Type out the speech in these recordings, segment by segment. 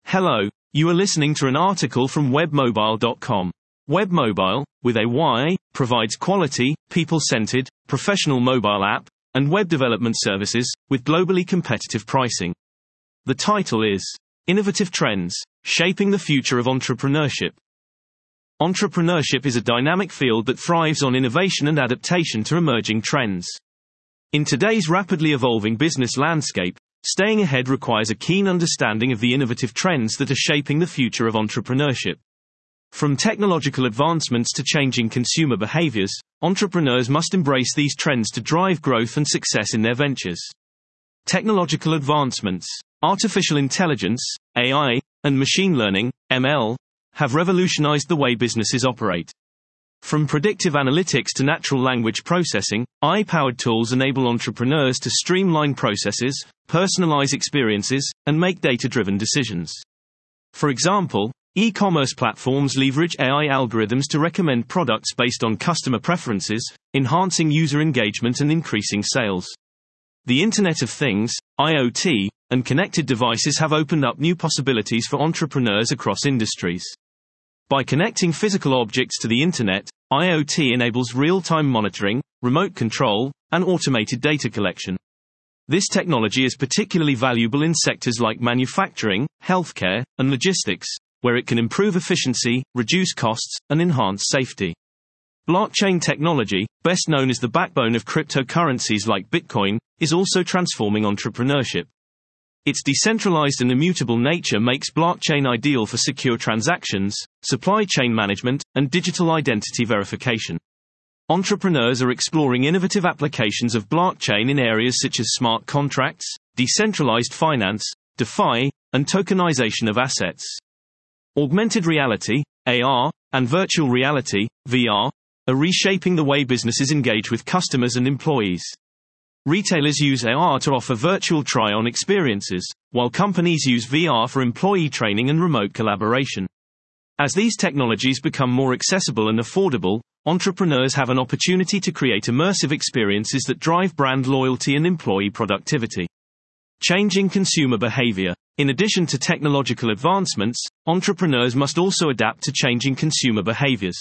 Hello, you are listening to an article from webmobile.com. Webmobile, with a Y, provides quality, people-centered, professional mobile app and web development services with globally competitive pricing. The title is Innovative Trends, Shaping the Future of Entrepreneurship. Entrepreneurship is a dynamic field that thrives on innovation and adaptation to emerging trends. In today's rapidly evolving business landscape, staying ahead requires a keen understanding of the innovative trends that are shaping the future of entrepreneurship. From technological advancements to changing consumer behaviors, entrepreneurs must embrace these trends to drive growth and success in their ventures. Technological advancements, artificial intelligence, AI, and machine learning, ML, have revolutionized the way businesses operate. From predictive analytics to natural language processing, AI-powered tools enable entrepreneurs to streamline processes, personalize experiences, and make data-driven decisions. For example, e-commerce platforms leverage AI algorithms to recommend products based on customer preferences, enhancing user engagement and increasing sales. The Internet of Things, IoT, and connected devices have opened up new possibilities for entrepreneurs across industries. By connecting physical objects to the Internet, IoT enables real-time monitoring, remote control, and automated data collection. This technology is particularly valuable in sectors like manufacturing, healthcare, and logistics, where it can improve efficiency, reduce costs, and enhance safety. Blockchain technology, best known as the backbone of cryptocurrencies like Bitcoin, is also transforming entrepreneurship. Its decentralized and immutable nature makes blockchain ideal for secure transactions, supply chain management, and digital identity verification. Entrepreneurs are exploring innovative applications of blockchain in areas such as smart contracts, decentralized finance, DeFi, and tokenization of assets. Augmented reality, AR, and virtual reality, VR, are reshaping the way businesses engage with customers and employees. Retailers use AR to offer virtual try-on experiences, while companies use VR for employee training and remote collaboration. As these technologies become more accessible and affordable, entrepreneurs have an opportunity to create immersive experiences that drive brand loyalty and employee productivity. Changing consumer behavior. In addition to technological advancements, entrepreneurs must also adapt to changing consumer behaviors.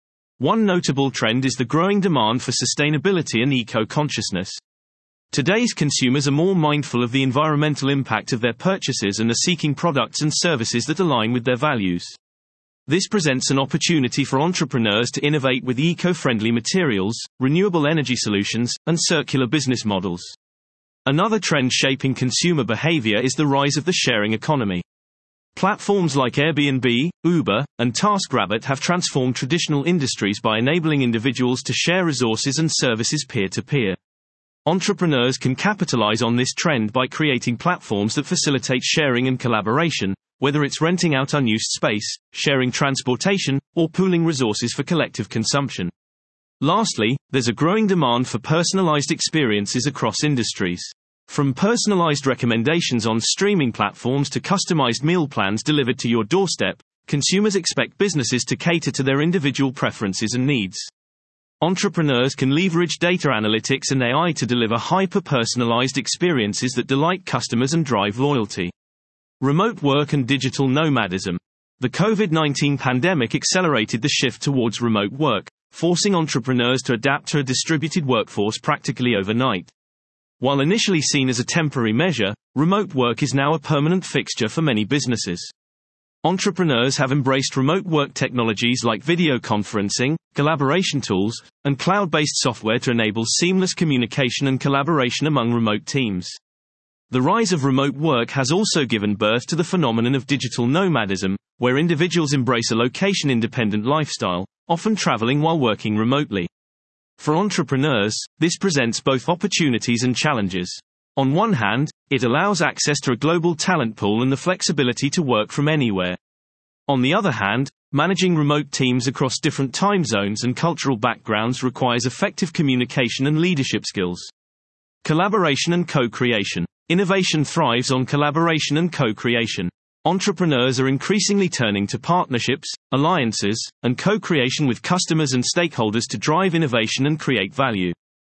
One notable trend is the growing demand for sustainability and eco-consciousness. Today's consumers are more mindful of the environmental impact of their purchases and are seeking products and services that align with their values. This presents an opportunity for entrepreneurs to innovate with eco-friendly materials, renewable energy solutions, and circular business models. Another trend shaping consumer behavior is the rise of the sharing economy. Platforms like Airbnb, Uber, and TaskRabbit have transformed traditional industries by enabling individuals to share resources and services peer-to-peer. Entrepreneurs can capitalize on this trend by creating platforms that facilitate sharing and collaboration, whether it's renting out unused space, sharing transportation, or pooling resources for collective consumption. Lastly, there's a growing demand for personalized experiences across industries. From personalized recommendations on streaming platforms to customized meal plans delivered to your doorstep, consumers expect businesses to cater to their individual preferences and needs. Entrepreneurs can leverage data analytics and AI to deliver hyper-personalized experiences that delight customers and drive loyalty. Remote work and digital nomadism. The COVID-19 pandemic accelerated the shift towards remote work, forcing entrepreneurs to adapt to a distributed workforce practically overnight. While initially seen as a temporary measure, remote work is now a permanent fixture for many businesses. Entrepreneurs have embraced remote work technologies like video conferencing, collaboration tools, and cloud-based software to enable seamless communication and collaboration among remote teams. The rise of remote work has also given birth to the phenomenon of digital nomadism, where individuals embrace a location-independent lifestyle, often traveling while working remotely. For entrepreneurs, this presents both opportunities and challenges. On one hand, it allows access to a global talent pool and the flexibility to work from anywhere. On the other hand, managing remote teams across different time zones and cultural backgrounds requires effective communication and leadership skills. Collaboration and co-creation. Innovation thrives on collaboration and co-creation. Entrepreneurs are increasingly turning to partnerships, alliances, and co-creation with customers and stakeholders to drive innovation and create value.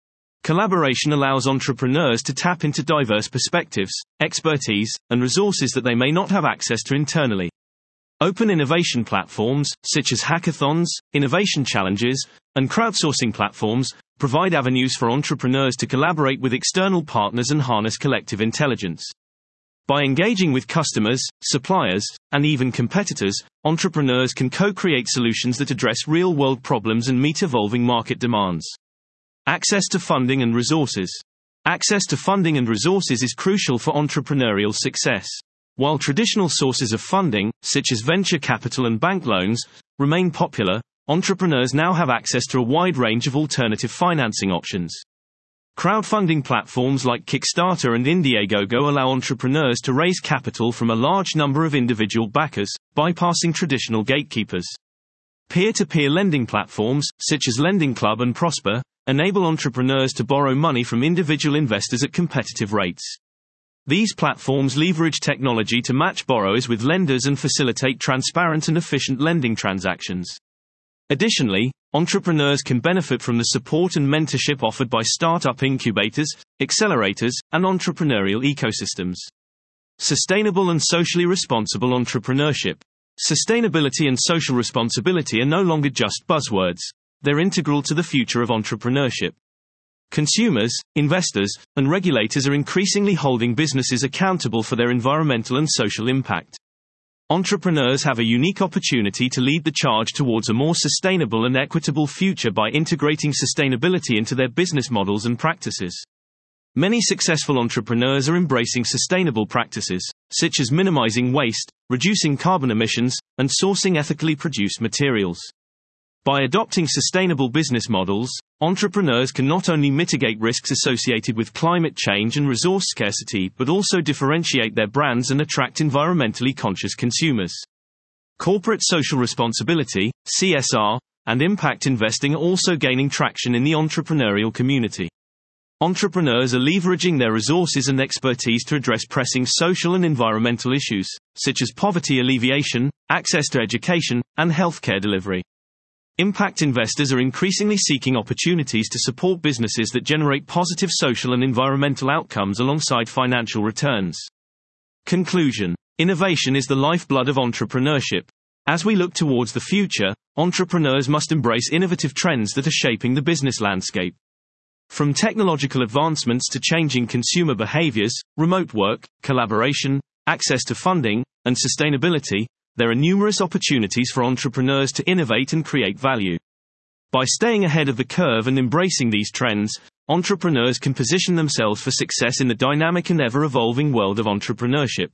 Collaboration allows entrepreneurs to tap into diverse perspectives, expertise, and resources that they may not have access to internally. Open innovation platforms, such as hackathons, innovation challenges, and crowdsourcing platforms, provide avenues for entrepreneurs to collaborate with external partners and harness collective intelligence. By engaging with customers, suppliers, and even competitors, entrepreneurs can co-create solutions that address real-world problems and meet evolving market demands. Access to funding and resources. Access to funding and resources is crucial for entrepreneurial success. While traditional sources of funding, such as venture capital and bank loans, remain popular, entrepreneurs now have access to a wide range of alternative financing options. Crowdfunding platforms like Kickstarter and Indiegogo allow entrepreneurs to raise capital from a large number of individual backers, bypassing traditional gatekeepers. Peer-to-peer lending platforms, such as Lending Club and Prosper, enable entrepreneurs to borrow money from individual investors at competitive rates. These platforms leverage technology to match borrowers with lenders and facilitate transparent and efficient lending transactions. Additionally, entrepreneurs can benefit from the support and mentorship offered by startup incubators, accelerators, and entrepreneurial ecosystems. Sustainable and socially responsible entrepreneurship. Sustainability and social responsibility are no longer just buzzwords. They're integral to the future of entrepreneurship. Consumers, investors, and regulators are increasingly holding businesses accountable for their environmental and social impact. Entrepreneurs have a unique opportunity to lead the charge towards a more sustainable and equitable future by integrating sustainability into their business models and practices. Many successful entrepreneurs are embracing sustainable practices, such as minimizing waste, reducing carbon emissions, and sourcing ethically produced materials. By adopting sustainable business models, entrepreneurs can not only mitigate risks associated with climate change and resource scarcity but also differentiate their brands and attract environmentally conscious consumers. Corporate social responsibility, CSR, and impact investing are also gaining traction in the entrepreneurial community. Entrepreneurs are leveraging their resources and expertise to address pressing social and environmental issues, such as poverty alleviation, access to education, and healthcare delivery. Impact investors are increasingly seeking opportunities to support businesses that generate positive social and environmental outcomes alongside financial returns. Conclusion. Innovation is the lifeblood of entrepreneurship. As we look towards the future, entrepreneurs must embrace innovative trends that are shaping the business landscape. From technological advancements to changing consumer behaviors, remote work, collaboration, access to funding, and sustainability, there are numerous opportunities for entrepreneurs to innovate and create value. By staying ahead of the curve and embracing these trends, entrepreneurs can position themselves for success in the dynamic and ever-evolving world of entrepreneurship.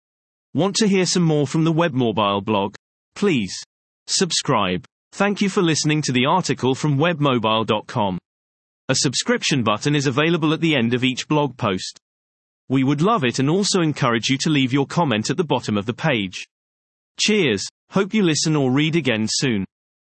Want to hear some more from the WebMobile blog? Please subscribe. Thank you for listening to the article from webmobile.com. A subscription button is available at the end of each blog post. We would love it and also encourage you to leave your comment at the bottom of the page. Cheers, hope you listen or read again soon.